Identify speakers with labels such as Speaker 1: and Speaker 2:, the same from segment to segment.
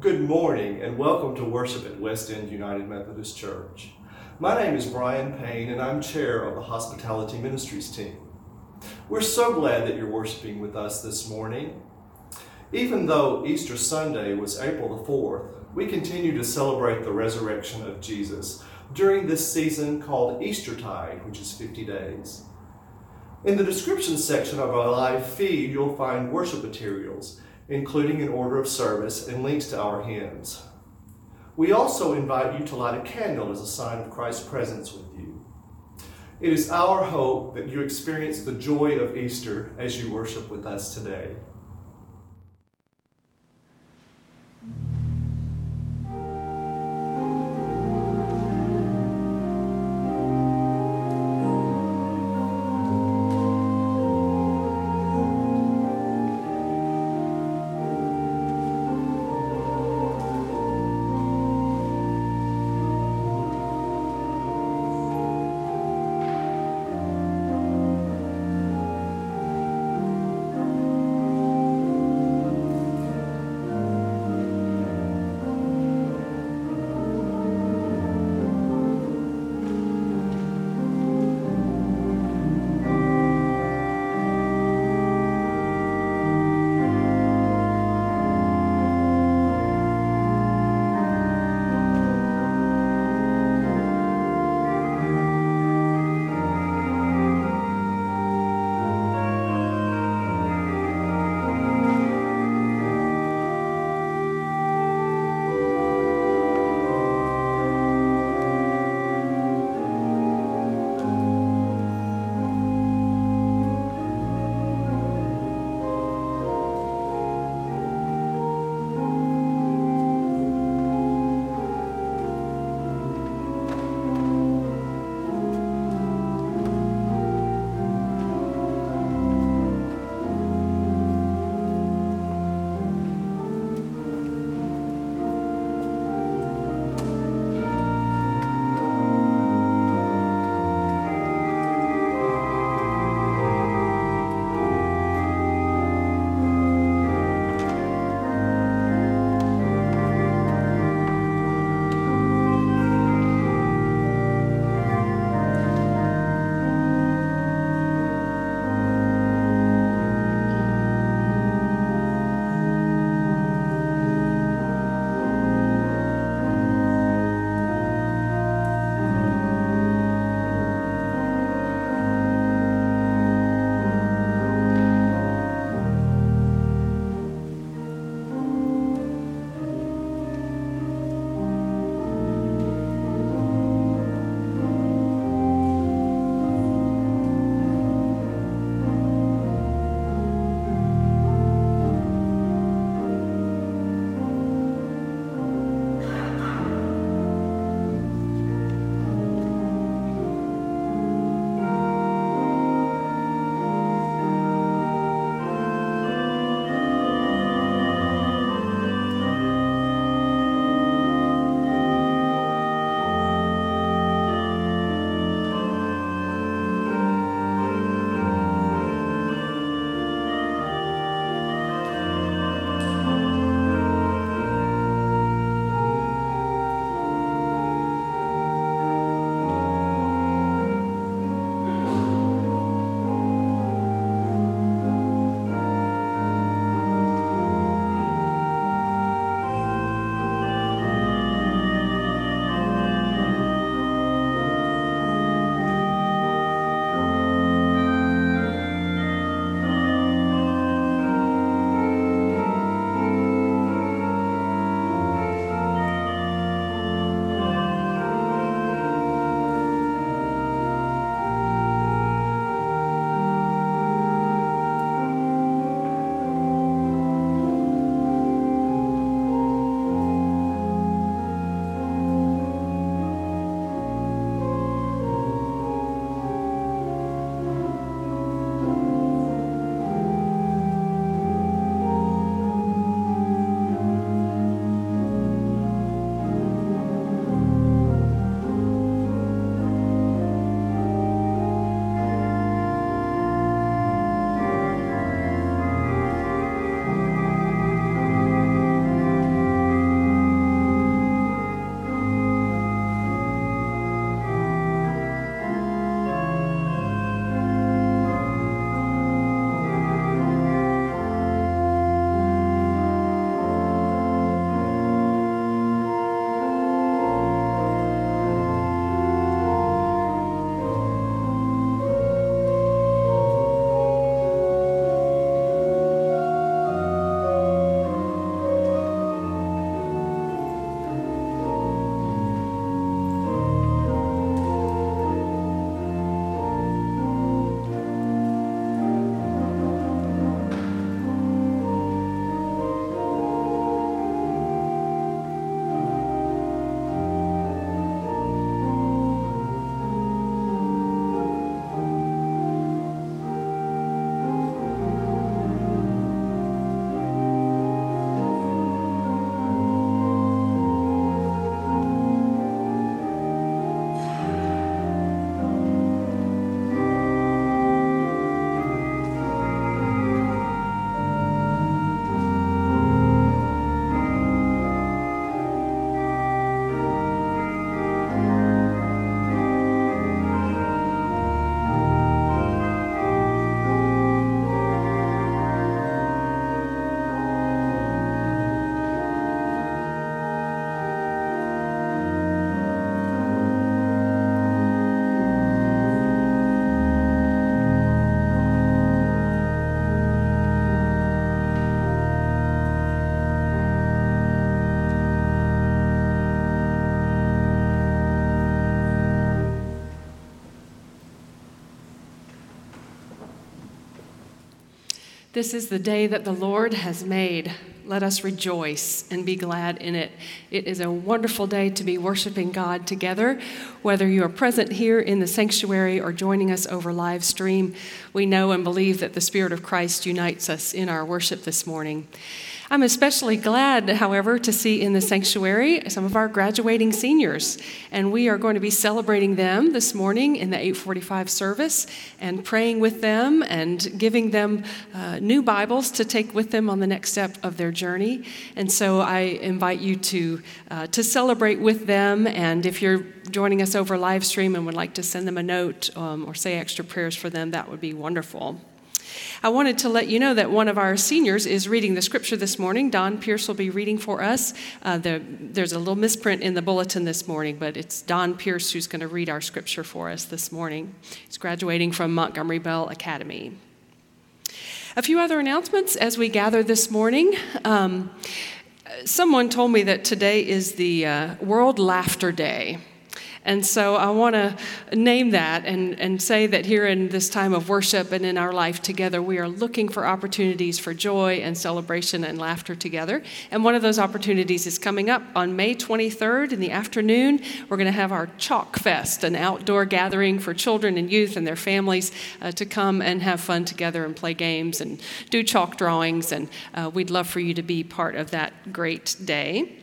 Speaker 1: Good morning and welcome to worship at West End United Methodist Church. My name is Brian Payne and I'm chair of the Hospitality Ministries team. We're so glad that you're worshiping with us this morning. Even though Easter Sunday was April the 4th, we continue to celebrate the resurrection of Jesus during this season called Eastertide, which is 50 days. In the description section of our live feed, you'll find worship materials, including an order of service and links to our hymns. We also invite you to light a candle as a sign of Christ's presence with you. It is our hope that you experience the joy of Easter as you worship with us today.
Speaker 2: This is the day that the Lord has made. Let us rejoice and be glad in it. It is a wonderful day to be worshiping God together. Whether you are present here in the sanctuary or joining us over live stream, we know and believe that the Spirit of Christ unites us in our worship this morning. I'm especially glad, however, to see in the sanctuary some of our graduating seniors, and we are going to be celebrating them this morning in the 8:45 service and praying with them and giving them new Bibles to take with them on the next step of their journey. And so I invite you to celebrate with them, and if you're joining us over live stream and would like to send them a note or say extra prayers for them, that would be wonderful. I wanted to let you know that one of our seniors is reading the scripture this morning. Don Pierce will be reading for us. There's a little misprint in the bulletin this morning, but it's Don Pierce who's going to read our scripture for us this morning. He's graduating from Montgomery Bell Academy. A few other announcements as we gather this morning. Someone told me that today is the World Laughter Day. And so I want to name that and say that here in this time of worship and in our life together, we are looking for opportunities for joy and celebration and laughter together. And one of those opportunities is coming up on May 23rd in the afternoon. We're going to have our Chalk Fest, an outdoor gathering for children and youth and their families to come and have fun together and play games and do chalk drawings. And we'd love for you to be part of that great day.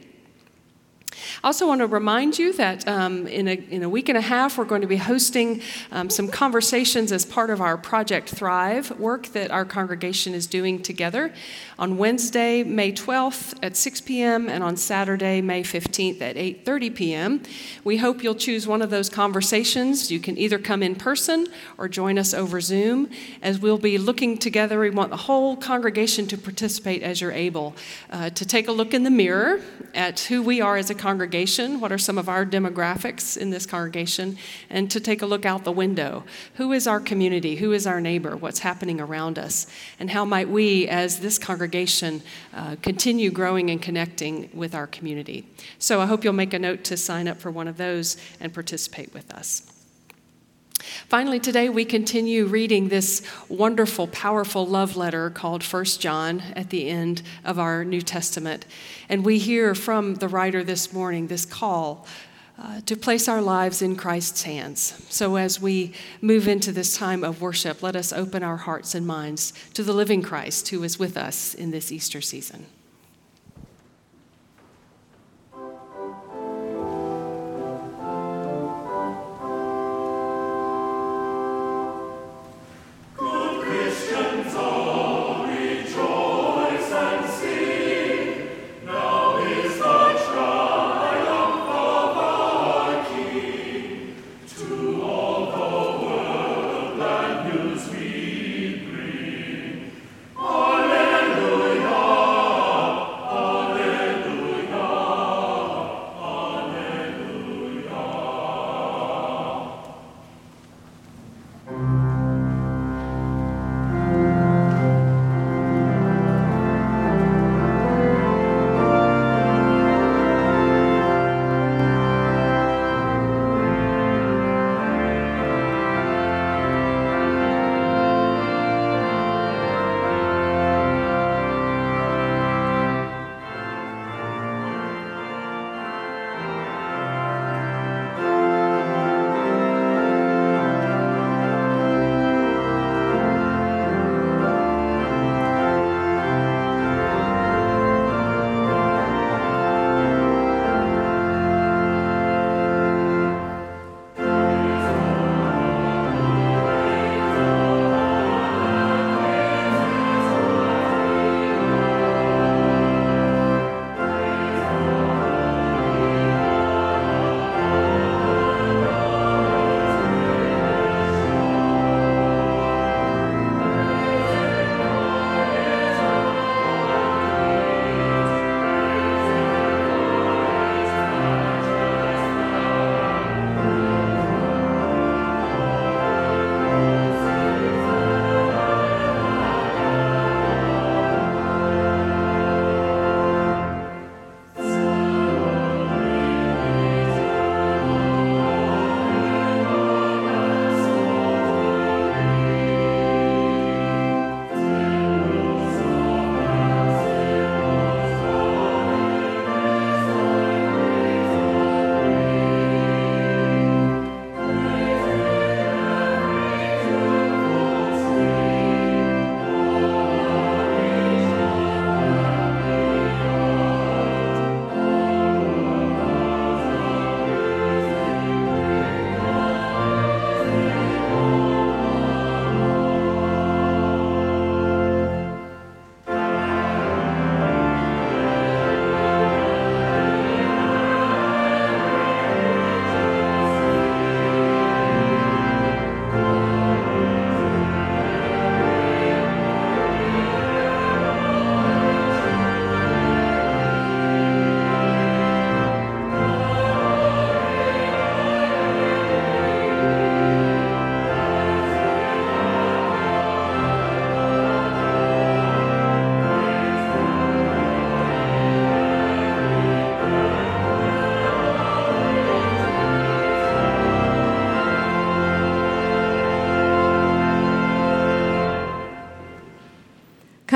Speaker 2: I also want to remind you that in a week and a half, we're going to be hosting some conversations as part of our Project Thrive work that our congregation is doing together on Wednesday, May 12th at 6 p.m. and on Saturday, May 15th at 8:30 p.m. We hope you'll choose one of those conversations. You can either come in person or join us over Zoom. As we'll be looking together, we want the whole congregation to participate as you're able, to take a look in the mirror at who we are as a congregation, what are some of our demographics in this congregation, and to take a look out the window. Who is our community? Who is our neighbor? What's happening around us? And how might we, as this congregation, continue growing and connecting with our community? So I hope you'll make a note to sign up for one of those and participate with us. Finally, today we continue reading this wonderful, powerful love letter called 1 John at the end of our New Testament. And we hear from the writer this morning this call to place our lives in Christ's hands. So as we move into this time of worship, let us open our hearts and minds to the living Christ who is with us in this Easter season.
Speaker 3: Alleluia.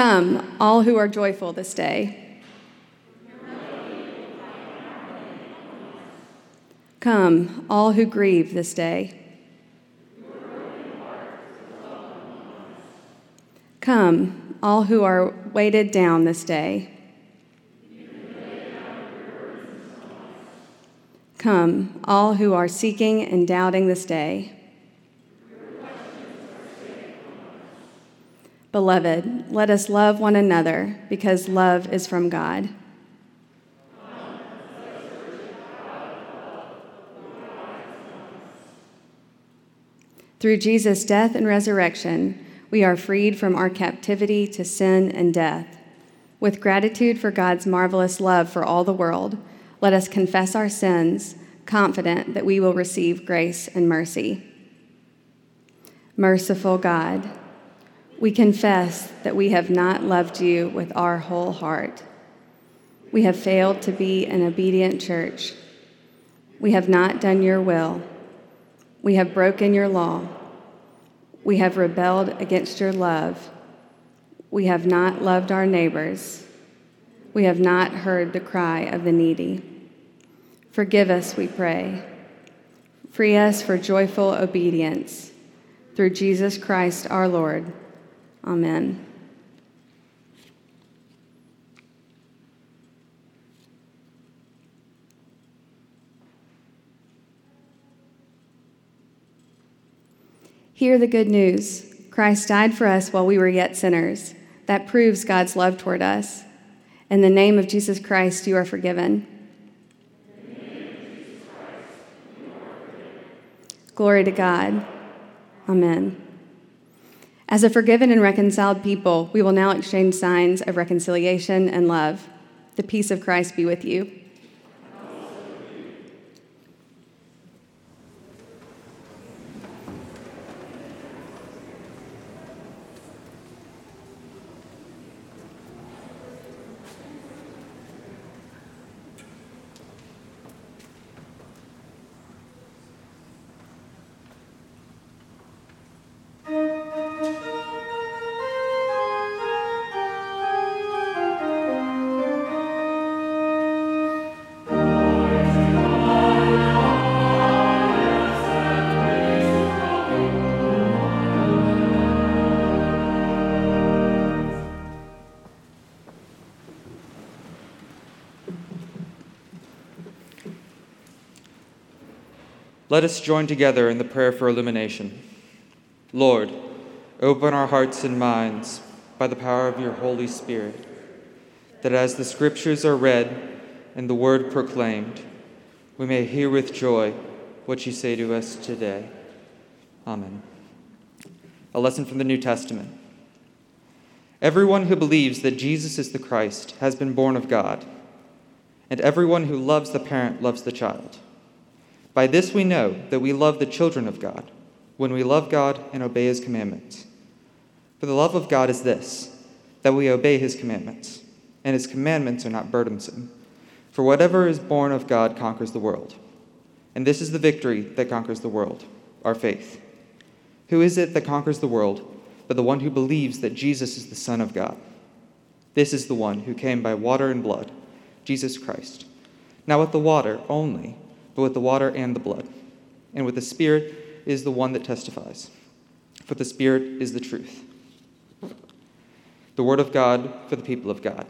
Speaker 3: Come, all who are joyful this day. Come, all who grieve this day. Come, all who are weighted down this day. Come, all who are seeking and doubting this day. Beloved, let us love one another, because love is from God. Through Jesus' death and resurrection, we are freed from our captivity to sin and death. With gratitude for God's marvelous love for all the world, let us confess our sins, confident that we will receive grace and mercy. Merciful God, we confess that we have not loved you with our whole heart. We have failed to be an obedient church. We have not done your will. We have broken your law. We have rebelled against your love. We have not loved our neighbors. We have not heard the cry of the needy. Forgive us, we pray. Free us for joyful obedience. Through Jesus Christ our Lord. Amen. Hear the good news. Christ died for us while we were yet sinners. That proves God's love toward us. In the name of Jesus Christ, you are forgiven. Glory to God. Amen. As a forgiven and reconciled people, we will now exchange signs of reconciliation and love. The peace of Christ be with you.
Speaker 4: Let us join together in the prayer for illumination. Lord, open our hearts and minds by the power of your Holy Spirit, that as the Scriptures are read and the Word proclaimed, we may hear with joy what you say to us today. Amen. A lesson from the New Testament. Everyone who believes that Jesus is the Christ has been born of God, and everyone who loves the parent loves the child. By this we know that we love the children of God, when we love God and obey his commandments. For the love of God is this, that we obey his commandments, and his commandments are not burdensome. For whatever is born of God conquers the world. And this is the victory that conquers the world, our faith. Who is it that conquers the world but the one who believes that Jesus is the Son of God? This is the one who came by water and blood, Jesus Christ. Not with the water only, but with the water and the blood. And with the Spirit is the one that testifies. For the Spirit is the truth. The word of God for the people of God.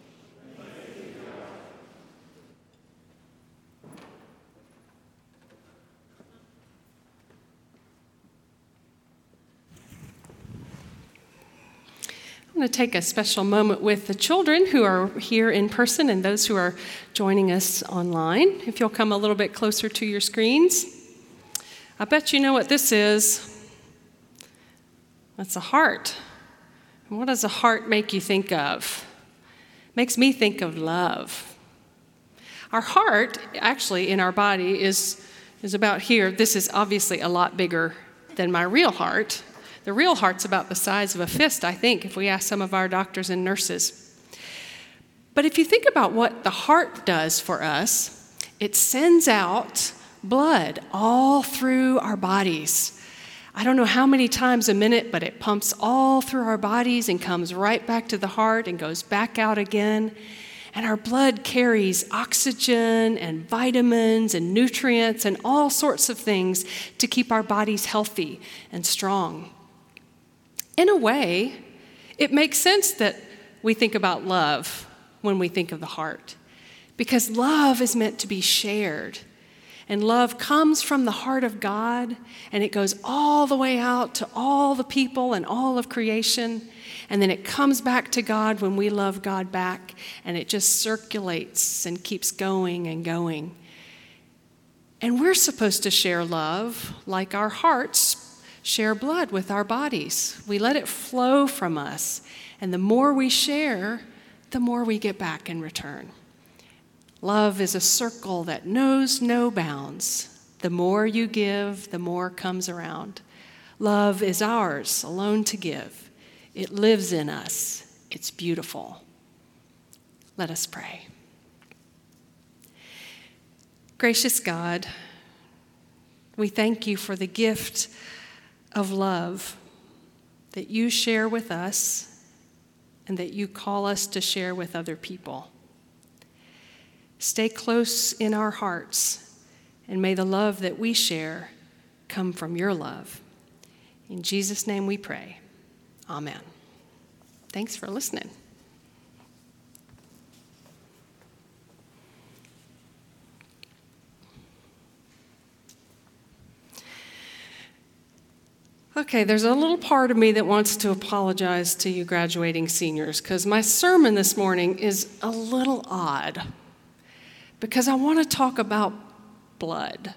Speaker 2: I'm going to take a special moment with the children who are here in person and those who are joining us online. If you'll come a little bit closer to your screens. I bet you know what this is. That's a heart. And what does a heart make you think of? It makes me think of love. Our heart, actually, in our body is about here. This is obviously a lot bigger than my real heart. The real heart's about the size of a fist, I think, if we ask some of our doctors and nurses. But if you think about what the heart does for us, it sends out blood all through our bodies. I don't know how many times a minute, but it pumps all through our bodies and comes right back to the heart and goes back out again. And our blood carries oxygen and vitamins and nutrients and all sorts of things to keep our bodies healthy and strong. In a way, it makes sense that we think about love when we think of the heart, because love is meant to be shared. And love comes from the heart of God, and it goes all the way out to all the people and all of creation. And then it comes back to God when we love God back, and it just circulates and keeps going and going. And we're supposed to share love like our hearts share blood with our bodies. We let it flow from us, and the more we share, the more we get back in return. Love is a circle that knows no bounds. The more you give, the more comes around. Love is ours alone to give. It lives in us. It's beautiful. Let us pray. Gracious God, we thank you for the gift of love that you share with us and that you call us to share with other people. Stay close in our hearts, and may the love that we share come from your love. In Jesus' name we pray. Amen. Thanks for listening. Okay, there's a little part of me that wants to apologize to you graduating seniors, because my sermon this morning is a little odd, because I want to talk about blood.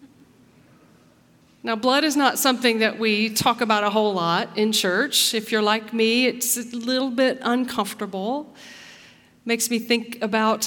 Speaker 2: Now, blood is not something that we talk about a whole lot in church. If you're like me, it's a little bit uncomfortable. Makes me think about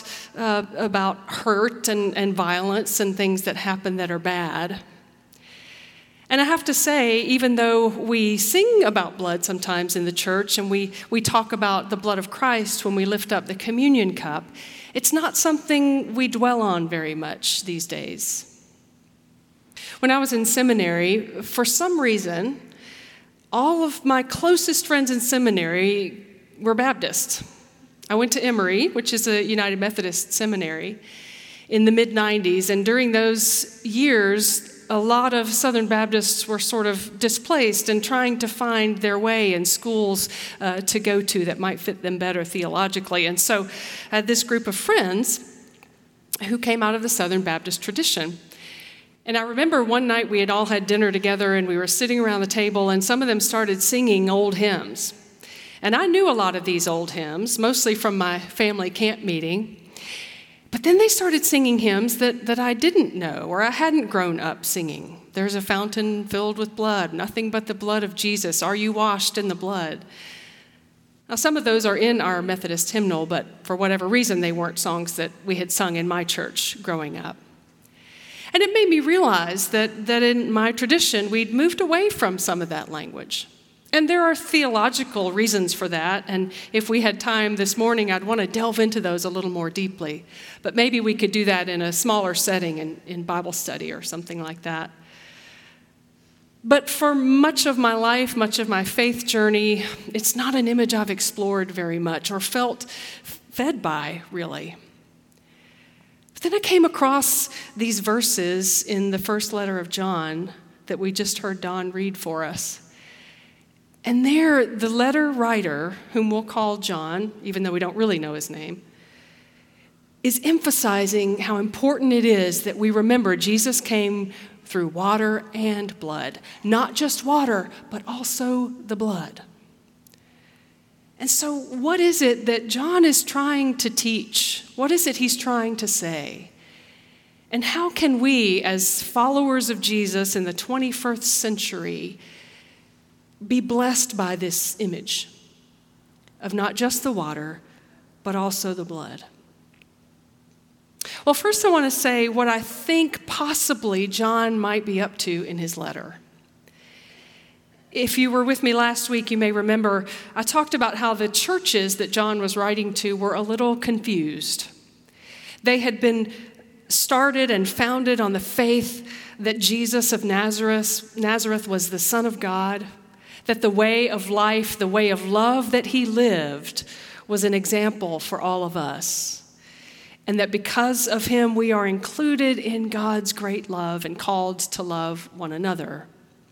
Speaker 2: hurt and violence and things that happen that are bad. And I have to say, even though we sing about blood sometimes in the church and we talk about the blood of Christ when we lift up the communion cup, it's not something we dwell on very much these days. When I was in seminary, for some reason, all of my closest friends in seminary were Baptists. I went to Emory, which is a United Methodist seminary, in the mid-90s, and during those years, a lot of Southern Baptists were sort of displaced and trying to find their way in schools to go to that might fit them better theologically. And so I had this group of friends who came out of the Southern Baptist tradition. And I remember one night we had all had dinner together and we were sitting around the table and some of them started singing old hymns. And I knew a lot of these old hymns, mostly from my family camp meeting. But then they started singing hymns that I didn't know or I hadn't grown up singing. There's a fountain filled with blood, nothing but the blood of Jesus. Are you washed in the blood? Now, some of those are in our Methodist hymnal, but for whatever reason, they weren't songs that we had sung in my church growing up. And it made me realize that in my tradition, we'd moved away from some of that language. And there are theological reasons for that, and if we had time this morning, I'd want to delve into those a little more deeply. But maybe we could do that in a smaller setting in Bible study or something like that. But for much of my life, much of my faith journey, it's not an image I've explored very much or felt fed by, really. But then I came across these verses in the first letter of John that we just heard Don read for us. And there, the letter writer, whom we'll call John, even though we don't really know his name, is emphasizing how important it is that we remember Jesus came through water and blood. Not just water, but also the blood. And so what is it that John is trying to teach? What is it he's trying to say? And how can we, as followers of Jesus in the 21st century, be blessed by this image of not just the water, but also the blood? Well, first I want to say what I think possibly John might be up to in his letter. If you were with me last week, you may remember I talked about how the churches that John was writing to were a little confused. They had been started and founded on the faith that Jesus of Nazareth was the Son of God, that the way of life, the way of love that he lived was an example for all of us, and that because of him we are included in God's great love and called to love one another.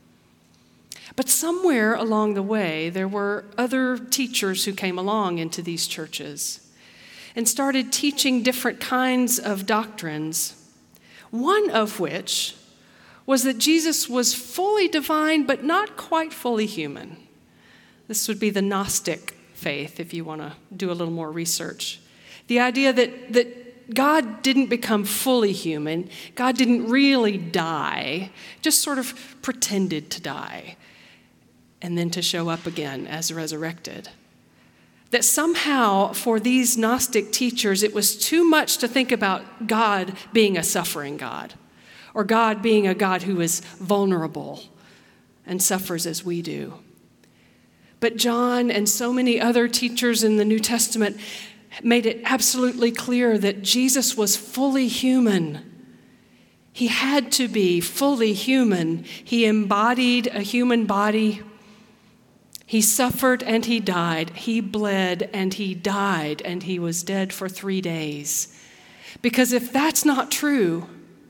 Speaker 2: But somewhere along the way, there were other teachers who came along into these churches and started teaching different kinds of doctrines, one of which was that Jesus was fully divine but not quite fully human. This would be the Gnostic faith, if you want to do a little more research. The idea that God didn't become fully human, God didn't really die, just sort of pretended to die, and then to show up again as resurrected. That somehow for these Gnostic teachers, it was too much to think about God being a suffering God, or God being a God who is vulnerable and suffers as we do. But John and so many other teachers in the New Testament made it absolutely clear that Jesus was fully human. He had to be fully human. He embodied a human body. He suffered and he died. He bled and he died, and he was dead for 3 days. Because if that's not true,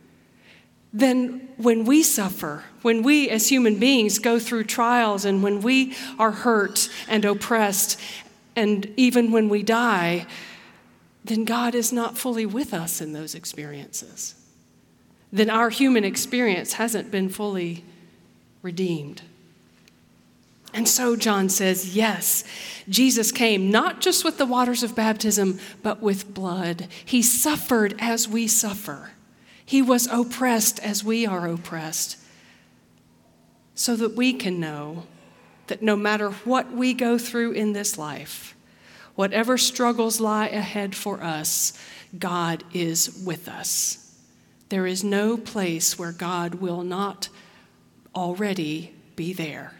Speaker 2: then when we suffer, when we as human beings go through trials, and when we are hurt and oppressed, and even when we die, then God is not fully with us in those experiences. Then our human experience hasn't been fully redeemed. And so John says, yes, Jesus came not just with the waters of baptism, but with blood. He suffered as we suffer. He was oppressed as we are oppressed, so that we can know that no matter what we go through in this life, whatever struggles lie ahead for us, God is with us. There is no place where God will not already be there.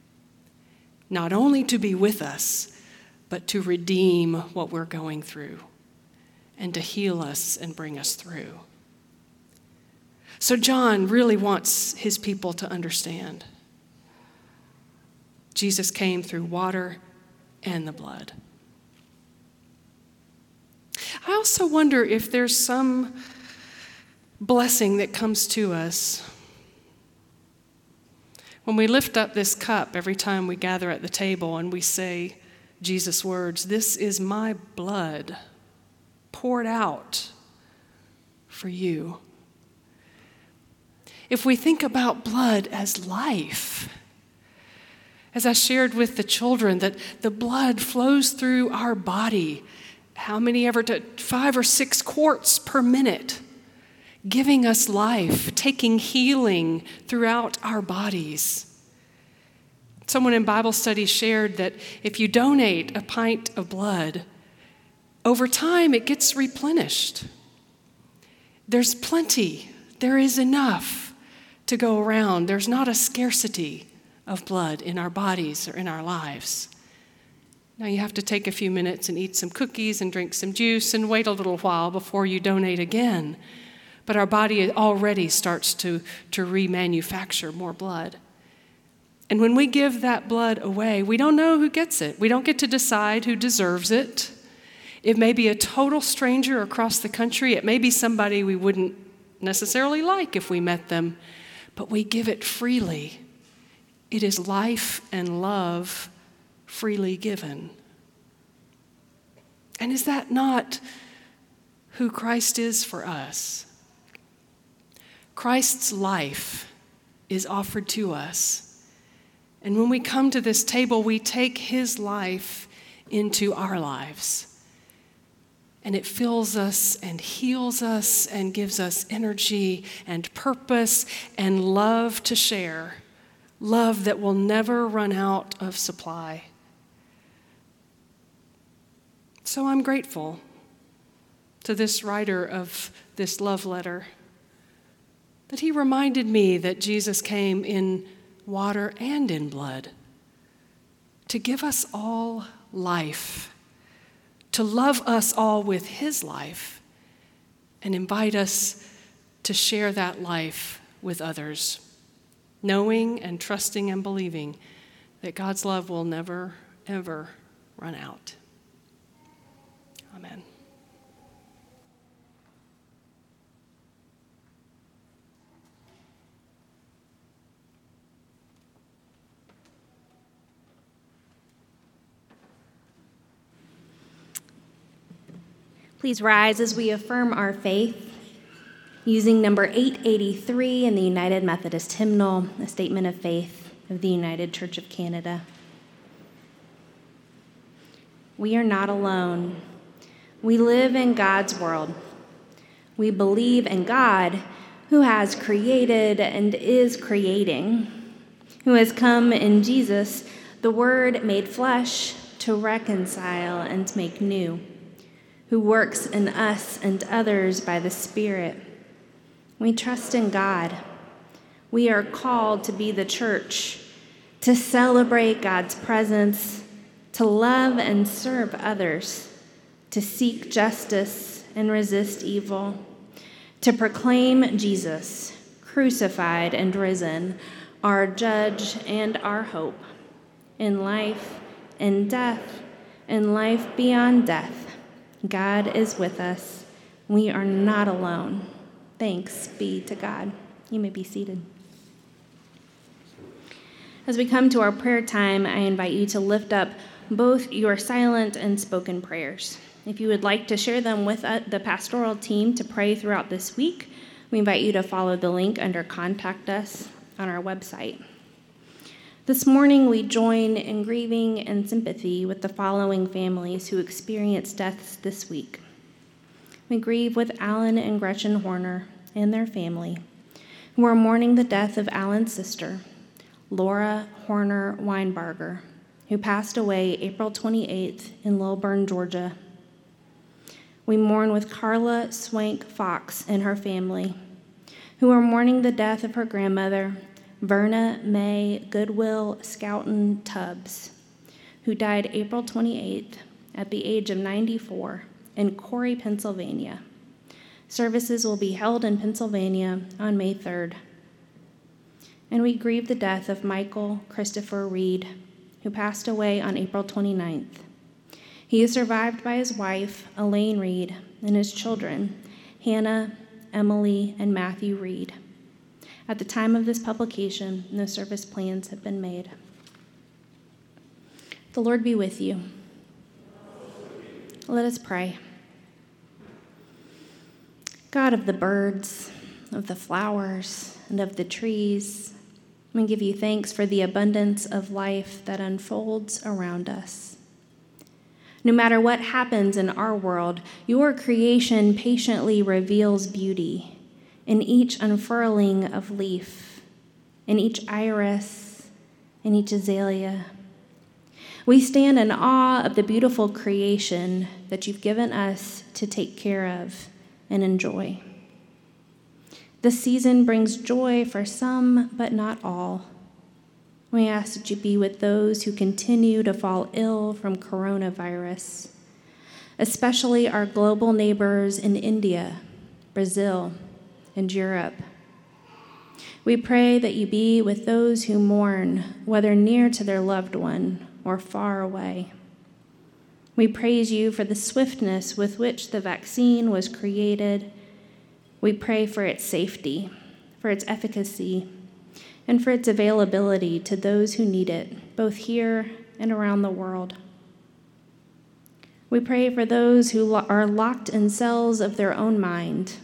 Speaker 2: Not only to be with us, but to redeem what we're going through and to heal us and bring us through. So John really wants his people to understand. Jesus came through water and the blood. I also wonder if there's some blessing that comes to us when we lift up this cup every time we gather at the table and we say Jesus' words, "This is my blood poured out for you." If we think about blood as life, as I shared with the children, that the blood flows through our body, how many ever, 5 or 6 quarts per minute, giving us life, taking healing throughout our bodies. Someone in Bible study shared that if you donate a pint of blood, over time it gets replenished. There's plenty. There is enough to go around. There's not a scarcity of blood in our bodies or in our lives. Now you have to take a few minutes and eat some cookies and drink some juice and wait a little while before you donate again. But our body already starts to remanufacture more blood. And when we give that blood away, we don't know who gets it. We don't get to decide who deserves it. It may be a total stranger across the country. It may be somebody we wouldn't necessarily like if we met them. But we give it freely. It is life and love freely given. And is that not who Christ is for us? Christ's life is offered to us. And when we come to this table, we take his life into our lives. And it fills us and heals us and gives us energy and purpose and love to share. Love that will never run out of supply. So I'm grateful to this writer of this love letter that he reminded me that Jesus came in water and in blood to give us all life, to love us all with his life, and invite us to share that life with others, knowing and trusting and believing that God's love will never, ever run out. Amen.
Speaker 5: Please rise as we affirm our faith using number 883 in the United Methodist Hymnal, a statement of faith of the United Church of Canada. We are not alone. We live in God's world. We believe in God, who has created and is creating, who has come in Jesus, the Word made flesh, to reconcile and make new, who works in us and others by the Spirit. We trust in God. We are called to be the church, to celebrate God's presence, to love and serve others, to seek justice and resist evil, to proclaim Jesus, crucified and risen, our judge and our hope, in life, in death, in life beyond death. God is with us. We are not alone. Thanks be to God. You may be seated. As we come to our prayer time, I invite you to lift up both your silent and spoken prayers. If you would like to share them with the pastoral team to pray throughout this week, we invite you to follow the link under Contact Us on our website. This morning, we join in grieving and sympathy with the following families who experienced deaths this week. We grieve with Alan and Gretchen Horner and their family, who are mourning the death of Alan's sister, Laura Horner Weinbarger, who passed away April 28th in Lilburn, Georgia. We mourn with Carla Swank Fox and her family, who are mourning the death of her grandmother, Verna May Goodwill Scouten Tubbs, who died April 28th at the age of 94 in Corey, Pennsylvania. Services will be held in Pennsylvania on May 3rd. And we grieve the death of Michael Christopher Reed, who passed away on April 29th. He is survived by his wife, Elaine Reed, and his children, Hannah, Emily, and Matthew Reed. At the time of this publication, no service plans have been made. The Lord be with you. Let us pray. God of the birds, of the flowers, and of the trees, we give you thanks for the abundance of life that unfolds around us. No matter what happens in our world, your creation patiently reveals beauty in each unfurling of leaf, in each iris, in each azalea. We stand in awe of the beautiful creation that you've given us to take care of and enjoy. This season brings joy for some, but not all. We ask that you be with those who continue to fall ill from coronavirus, especially our global neighbors in India, Brazil, and Europe. We pray that you be with those who mourn, whether near to their loved one or far away. We praise you for the swiftness with which the vaccine was created. We pray for its safety, for its efficacy, and for its availability to those who need it, both here and around the world. We pray for those who are locked in cells of their own mind,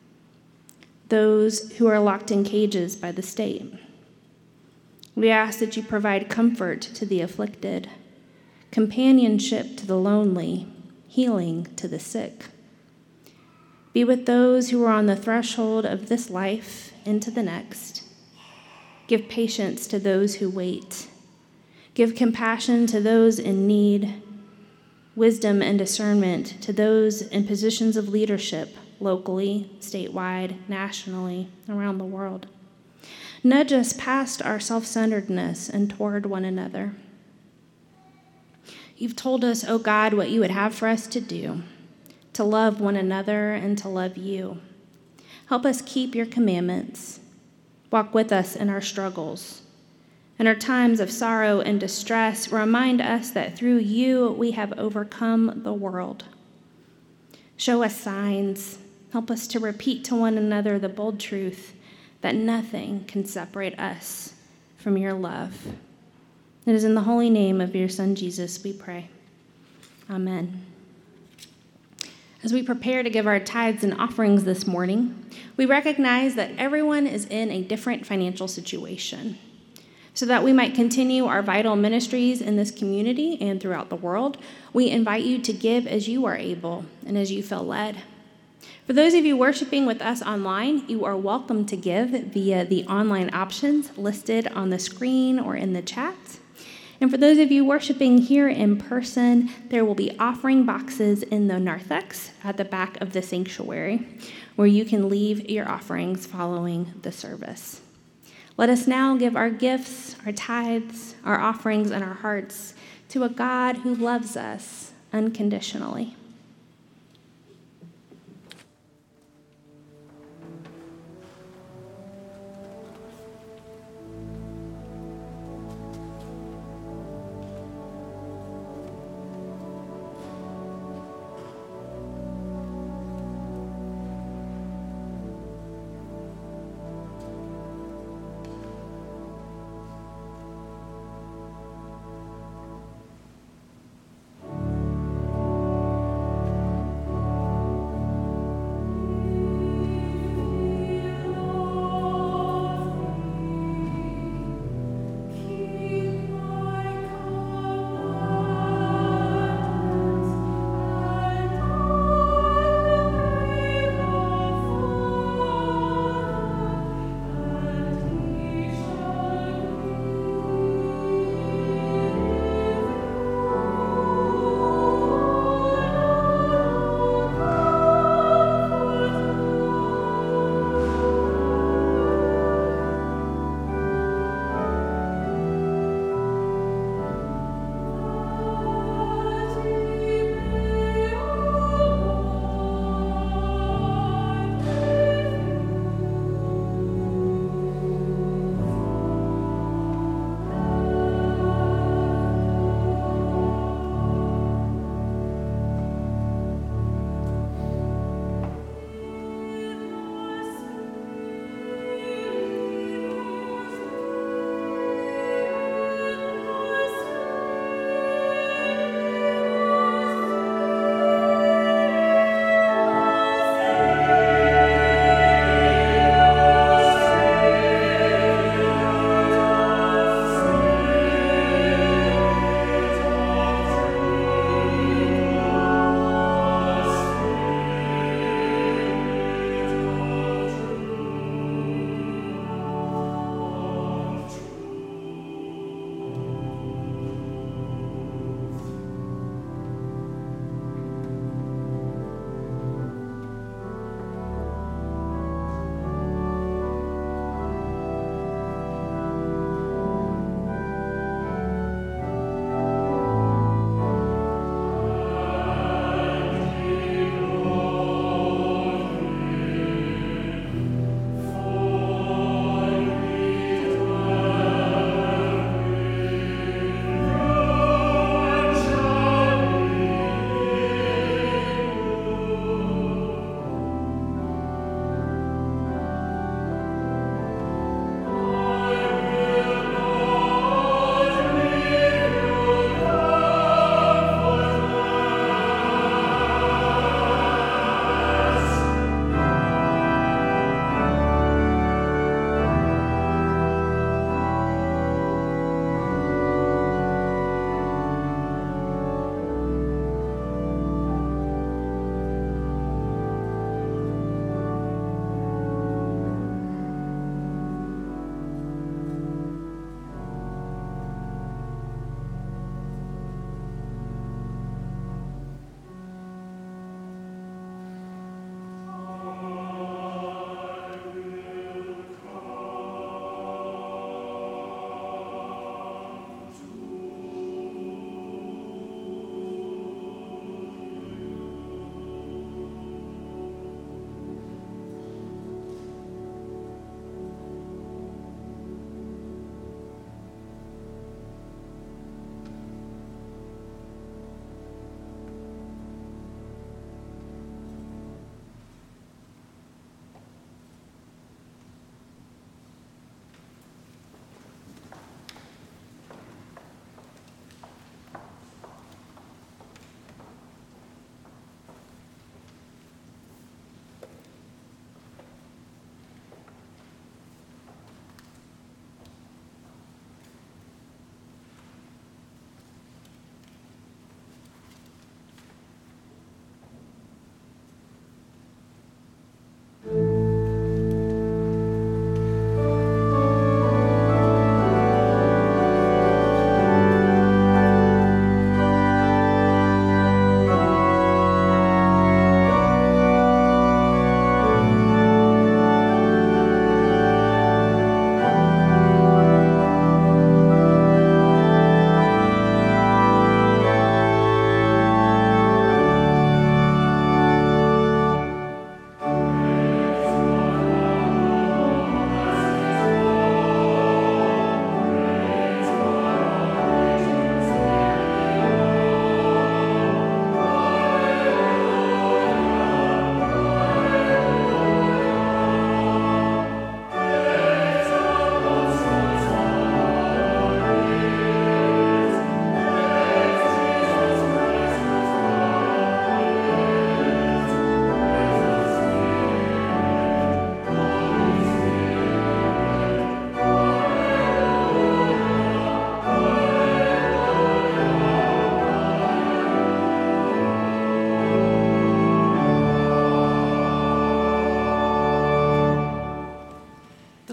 Speaker 5: those who are locked in cages by the state. We ask that you provide comfort to the afflicted, companionship to the lonely, healing to the sick. Be with those who are on the threshold of this life into the next. Give patience to those who wait. Give compassion to those in need, wisdom and discernment to those in positions of leadership, locally, statewide, nationally, around the world. Nudge us past our self-centeredness and toward one another. You've told us, O God, what you would have for us to do, to love one another and to love you. Help us keep your commandments. Walk with us in our struggles. In our times of sorrow and distress, remind us that through you we have overcome the world. Show us signs. Help us to repeat to one another the bold truth that nothing can separate us from your love. It is in the holy name of your Son, Jesus, we pray. Amen. As we prepare to give our tithes and offerings this morning, we recognize that everyone is in a different financial situation. So that we might continue our vital ministries in this community and throughout the world, we invite you to give as you are able and as you feel led. For those of you worshiping with us online, you are welcome to give via the online options listed on the screen or in the chat. And for those of you worshiping here in person, there will be offering boxes in the narthex at the back of the sanctuary, where you can leave your offerings following the service. Let us now give our gifts, our tithes, our offerings, and our hearts to a God who loves us unconditionally.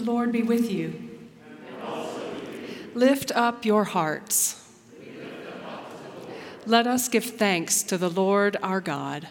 Speaker 2: Lord be with you. Lift up your hearts. Let us give thanks to the Lord our God.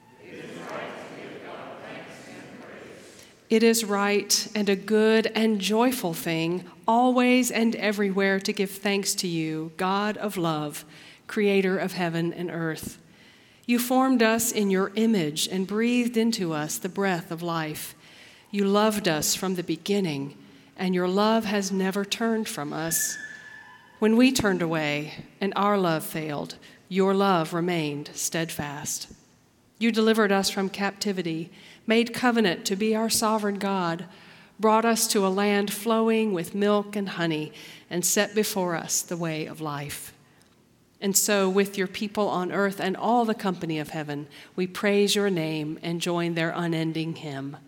Speaker 2: It is right and a good and joyful thing, always and everywhere, to give thanks to you, God of love, creator of heaven and earth. You formed us in your image and breathed into us the breath of life. You loved us from the beginning, and your love has never turned from us. When we turned away and our love failed, your love remained steadfast. You delivered us from captivity, made covenant to be our sovereign God, brought us to a land flowing with milk and honey, and set before us the way of life. And so, with your people on earth and all the company of heaven, we praise your name and join their unending hymn.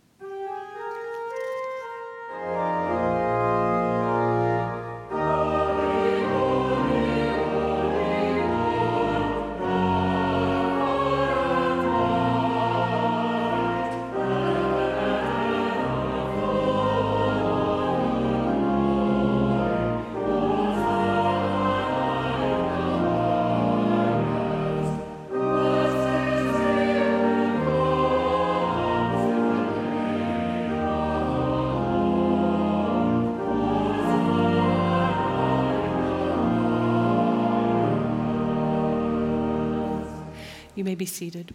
Speaker 2: You may be seated.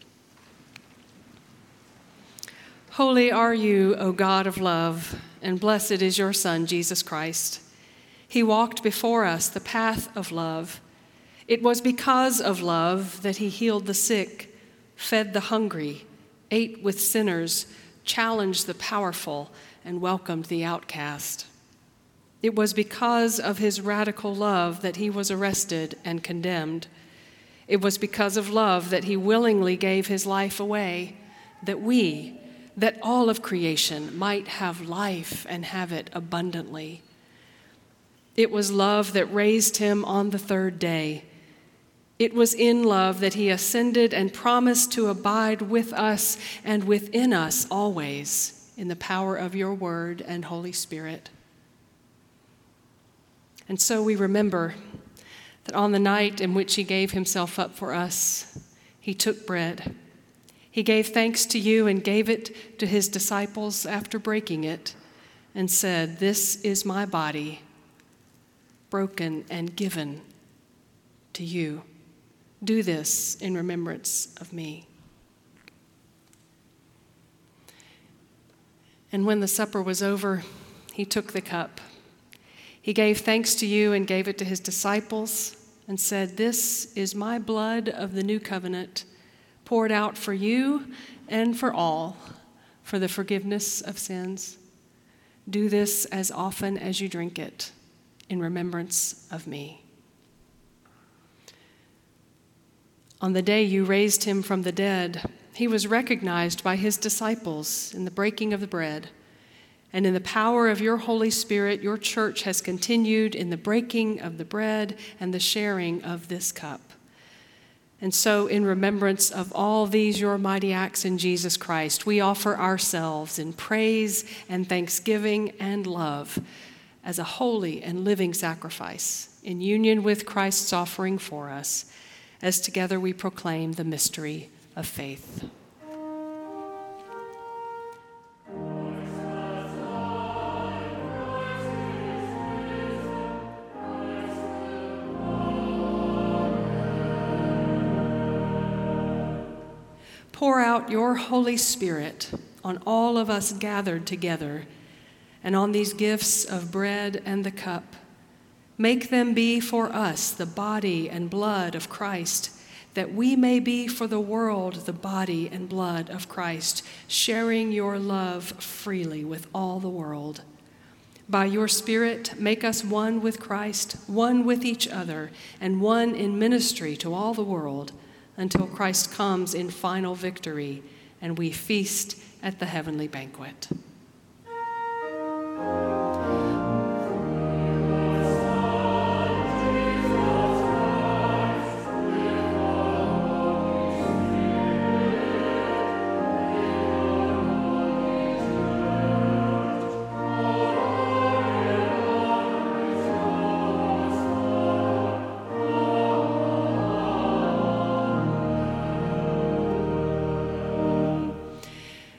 Speaker 2: Holy are you, O God of love, and blessed is your Son, Jesus Christ. He walked before us the path of love. It was because of love that he healed the sick, fed the hungry, ate with sinners, challenged the powerful, and welcomed the outcast. It was because of his radical love that he was arrested and condemned. It was because of love that he willingly gave his life away, that all of creation might have life and have it abundantly. It was love that raised him on the third day. It was in love that he ascended and promised to abide with us and within us always in the power of your word and Holy Spirit. And so we remember that on the night in which he gave himself up for us, he took bread. He gave thanks to you and gave it to his disciples after breaking it and said, "This is my body, broken and given to you. Do this in remembrance of me." And when the supper was over, he took the cup. He gave thanks to you and gave it to his disciples and said, "This is my blood of the new covenant, poured out for you and for all for the forgiveness of sins. Do this as often as you drink it in remembrance of me." On the day you raised him from the dead, he was recognized by his disciples in the breaking of the bread. And in the power of your Holy Spirit, your church has continued in the breaking of the bread and the sharing of this cup. And so, in remembrance of all these your mighty acts in Jesus Christ, we offer ourselves in praise and thanksgiving and love as a holy and living sacrifice in union with Christ's offering for us, as together we proclaim the mystery of faith. Pour out your Holy Spirit on all of us gathered together and on these gifts of bread and the cup. Make them be for us the body and blood of Christ, that we may be for the world the body and blood of Christ, sharing your love freely with all the world. By your Spirit, make us one with Christ, one with each other, and one in ministry to all the world, until Christ comes in final victory and we feast at the heavenly banquet.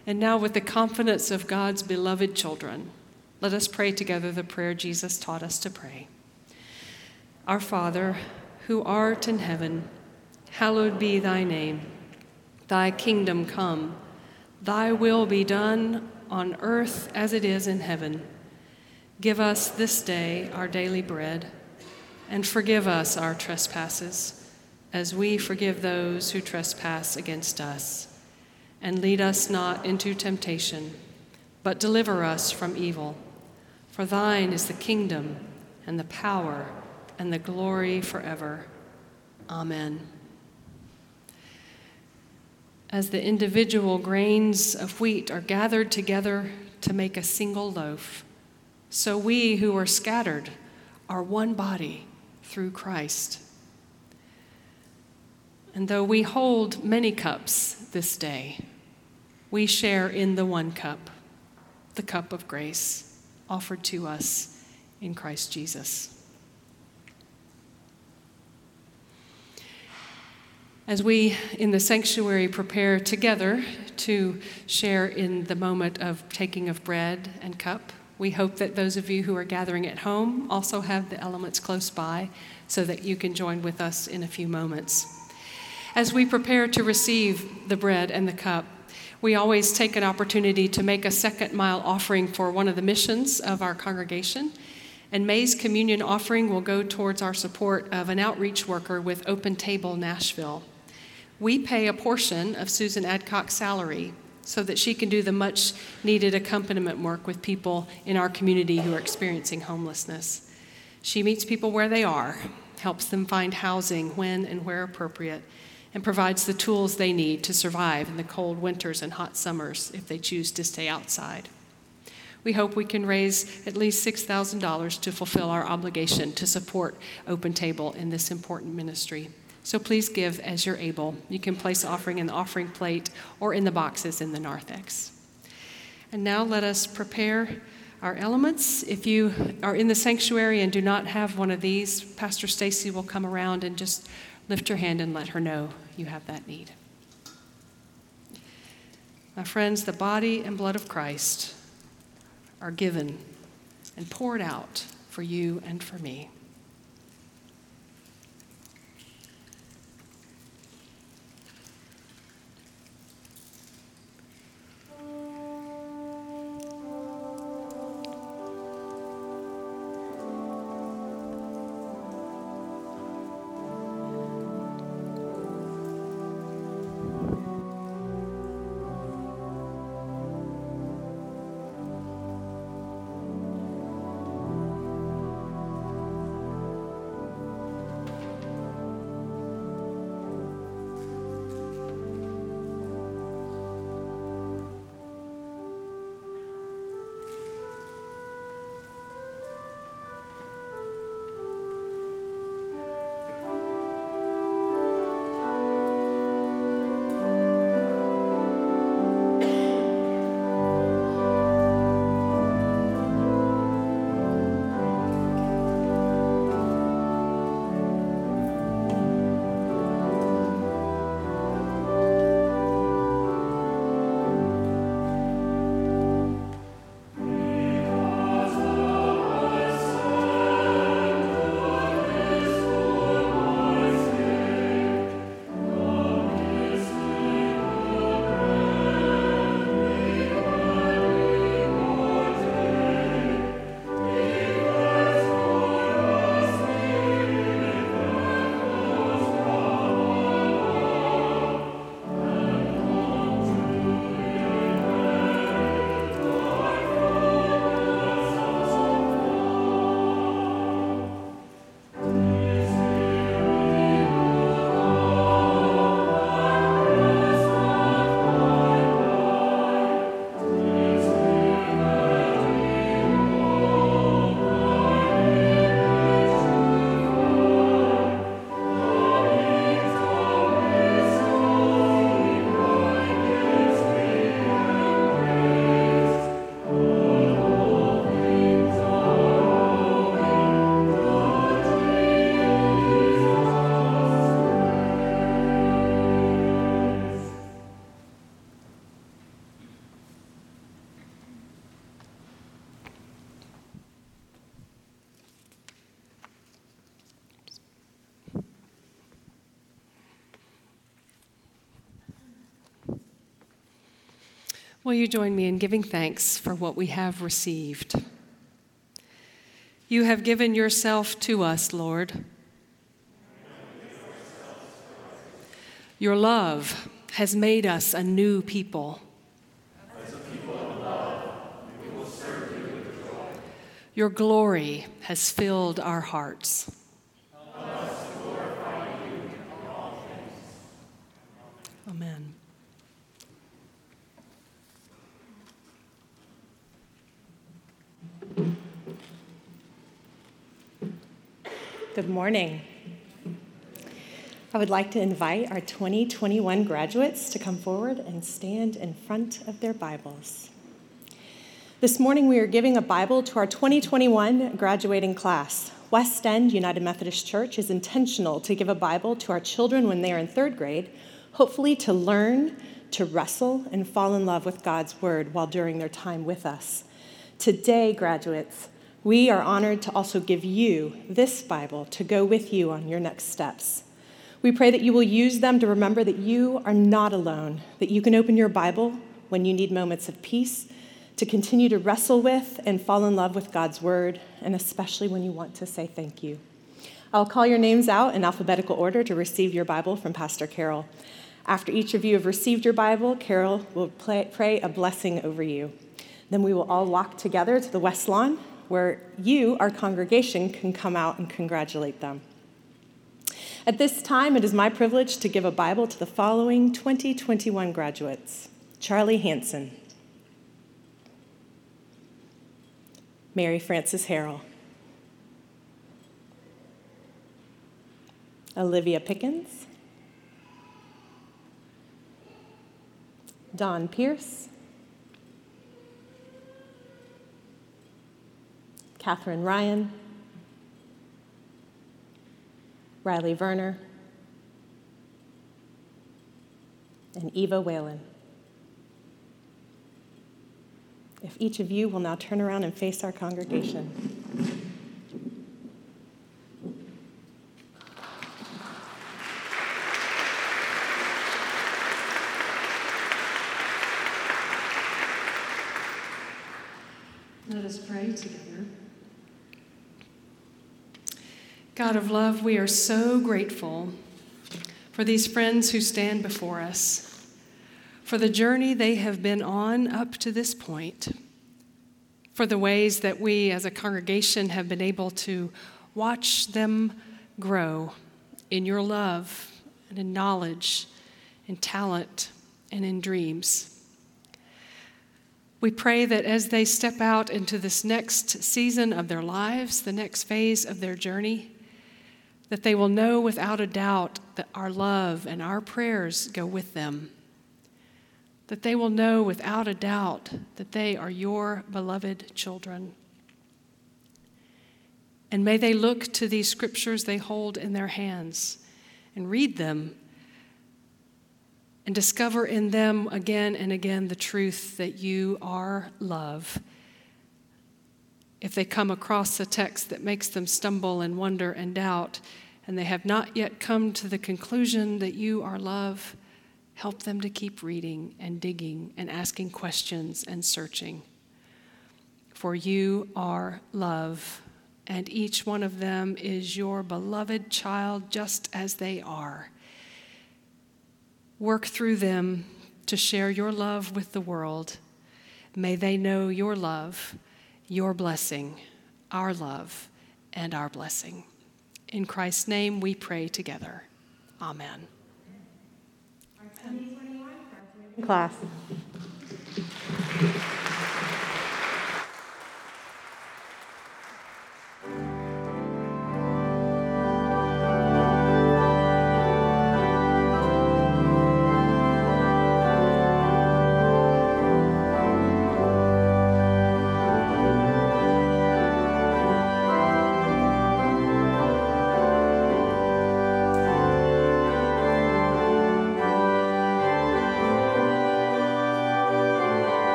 Speaker 2: And now, with the confidence of God's beloved children, let us pray together the prayer Jesus taught us to pray. Our Father, who art in heaven, hallowed be thy name. Thy kingdom come, thy will be done on earth as it is in heaven. Give us this day our daily bread, and forgive us our trespasses, as we forgive those who trespass against us. And lead us not into temptation, but deliver us from evil. For thine is the kingdom, and the power, and the glory forever. Amen. As the individual grains of wheat are gathered together to make a single loaf, so we who are scattered are one body through Christ. And though we hold many cups this day, we share in the one cup, the cup of grace offered to us in Christ Jesus. As we in the sanctuary prepare together to share in the moment of taking of bread and cup, we hope that those of you who are gathering at home also have the elements close by so that you can join with us in a few moments. As we prepare to receive the bread and the cup, we always take an opportunity to make a second-mile offering for one of the missions of our congregation. And May's communion offering will go towards our support of an outreach worker with Open Table Nashville. We pay a portion of Susan Adcock's salary so that she can do the much-needed accompaniment work with people in our community who are experiencing homelessness. She meets people where they are, helps them find housing when and where appropriate, and provides the tools they need to survive in the cold winters and hot summers if they choose to stay outside. We hope we can raise at least $6,000 to fulfill our obligation to support Open Table in this important ministry. So please give as you're able. You can place offering in the offering plate or in the boxes in the narthex. And now let us prepare our elements. If you are in the sanctuary and do not have one of these, Pastor Stacy will come around and just lift your hand and let her know you have that need. My friends, the body and blood of Christ are given and poured out for you and for me. Will you join me in giving thanks for what we have received? You have given yourself to us, Lord. Your love has made us a new people.
Speaker 6: As a people of love, we will serve you with joy.
Speaker 2: Your glory has filled our hearts.
Speaker 6: Help us to glorify you in all things.
Speaker 2: Amen.
Speaker 7: Good morning. I would like to invite our 2021 graduates to come forward and stand in front of their Bibles. This morning we are giving a Bible to our 2021 graduating class. West End United Methodist Church is intentional to give a Bible to our children when they are in third grade, hopefully to learn, to wrestle, and fall in love with God's Word while during their time with us. Today, graduates, we are honored to also give you this Bible to go with you on your next steps. We pray that you will use them to remember that you are not alone, that you can open your Bible when you need moments of peace, to continue to wrestle with and fall in love with God's Word, and especially when you want to say thank you. I'll call your names out in alphabetical order to receive your Bible from Pastor Carol. After each of you have received your Bible, Carol will pray a blessing over you. Then we will all walk together to the West Lawn, where you, our congregation, can come out and congratulate them. At this time, it is my privilege to give a Bible to the following 2021 graduates: Charlie Hansen, Mary Frances Harrell, Olivia Pickens, Don Pierce, Catherine Ryan, Riley Werner, and Eva Whalen. If each of you will now turn around and face our congregation.
Speaker 2: Let us pray together. God of love, we are so grateful for these friends who stand before us, for the journey they have been on up to this point, for the ways that we as a congregation have been able to watch them grow in your love and in knowledge, in talent, and in dreams. We pray that as they step out into this next season of their lives, the next phase of their journey, that they will know without a doubt that our love and our prayers go with them, that they will know without a doubt that they are your beloved children. And may they look to these scriptures they hold in their hands and read them and discover in them again and again the truth that you are love. If they come across a text that makes them stumble and wonder and doubt, and they have not yet come to the conclusion that you are love, help them to keep reading and digging and asking questions and searching. For you are love, and each one of them is your beloved child just as they are. Work through them to share your love with the world. May they know your love, your blessing, our love, and our blessing. In Christ's name we pray together. Amen.
Speaker 7: Our 2021 graduating class.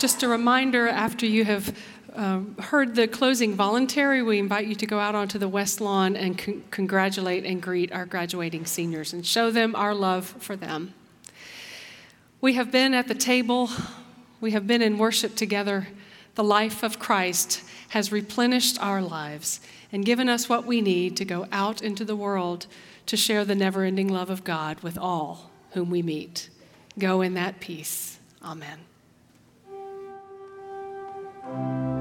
Speaker 2: Just a reminder, after you have heard the closing voluntary, we invite you to go out onto the West Lawn and congratulate and greet our graduating seniors and show them our love for them. We have been at the table. We have been in worship together. The life of Christ has replenished our lives and given us what we need to go out into the world to share the never-ending love of God with all whom we meet. Go in that peace. Amen.